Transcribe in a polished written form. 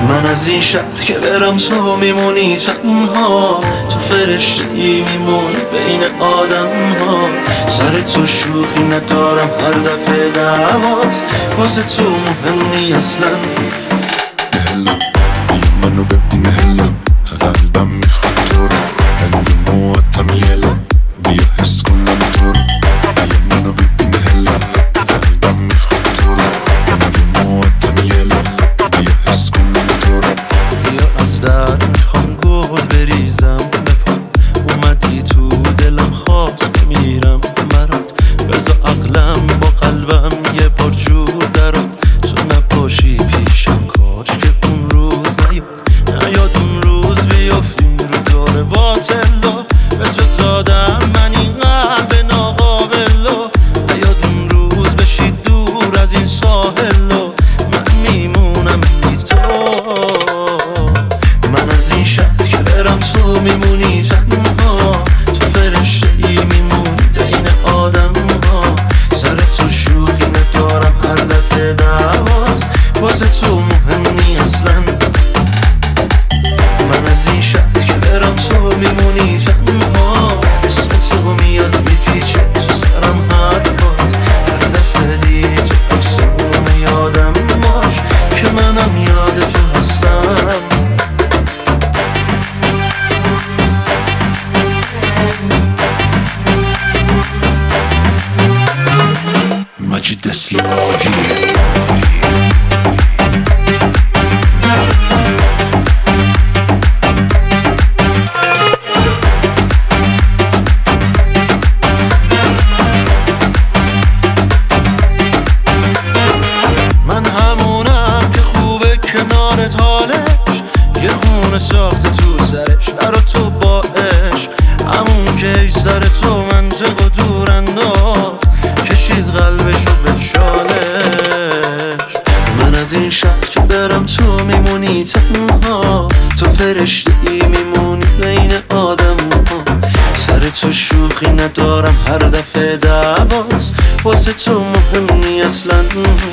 من از این شهر که برم تو میمونی تنها، تو فرشته‌ای میمونی بین آدم ها. سر تو شوخی ندارم هر دفعه دعواست، واسه تو مهمی اصلا. هلا منو ببین هلا، قلبم میخواد تو رو، هنگی مواتم یلا، بیا حس کنم تو رو. منو ببین هلا، قلبم میخواد تو رو، هنگی مواتم یلا، بیا حس کنم تو رو. بیا از در میخوام گل بریزم بپا، اومدی تو دلم خواست بمیرم برات. بذار عقلم با قلبم یه بار جور درات، تو نباشی پیشم کاش که اون روز نیاد اون روز بیافتیم رو دور باطلا. به تو دادم من این قلب ناقابلو، نیاد اون روز بشی دور از این ساحلو، من میمونم بی تو. من از این شهر که برم تو میمونی تنها، تو فرشته‌ای میمونی بین آدم ها. سر تو شوخی ندارم هر دفعه دعواست، واسه تو مهمی اصلا. من از این شهر که برم تو میمونی تنها، اسم تو میاد میپیچه تو سرم حرفات. هر دفعه دیدی تو عکسمون یادم باش که منم یاد تو هستم. مجید اسلامی کنارت حالش یه خونه ساخته تو سرش برا تو با عشق، همون که ایش سر تو منطق و دور انداخت، کشید قلبشو به چالش. من از این شهر که برم تو میمونی تنها، تو فرشته‌ای میمونی بین آدم ها. سر تو شوخی ندارم هر دفعه دعواست، واسه تو مهمی اصلا.